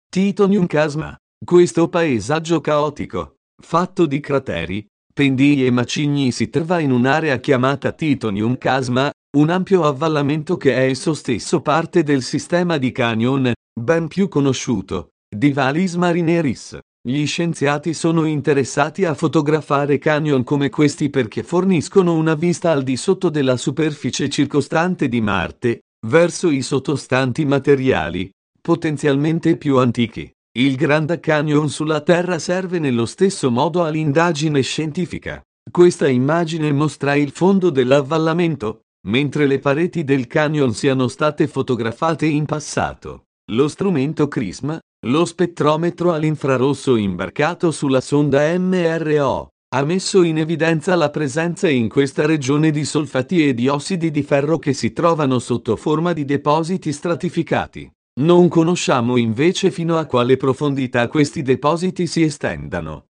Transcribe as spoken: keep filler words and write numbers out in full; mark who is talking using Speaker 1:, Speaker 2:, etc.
Speaker 1: Titonium Chasma. Questo paesaggio caotico, fatto di crateri, pendii e macigni si trova in un'area chiamata Titonium Chasma, un ampio avvallamento che è esso stesso parte del sistema di canyon, ben più conosciuto, di Vallis Marineris. Gli scienziati sono interessati a fotografare canyon come questi perché forniscono una vista al di sotto della superficie circostante di Marte, verso i sottostanti materiali, potenzialmente più antichi. Il Grand Canyon sulla Terra serve nello stesso modo all'indagine scientifica. Questa immagine mostra il fondo dell'avvallamento, mentre le pareti del canyon siano state fotografate in passato. Lo strumento CRISM, lo spettrometro all'infrarosso imbarcato sulla sonda M R O, ha messo in evidenza la presenza in questa regione di solfati e di ossidi di ferro che si trovano sotto forma di depositi stratificati. Non conosciamo invece fino a quale profondità questi depositi si estendano.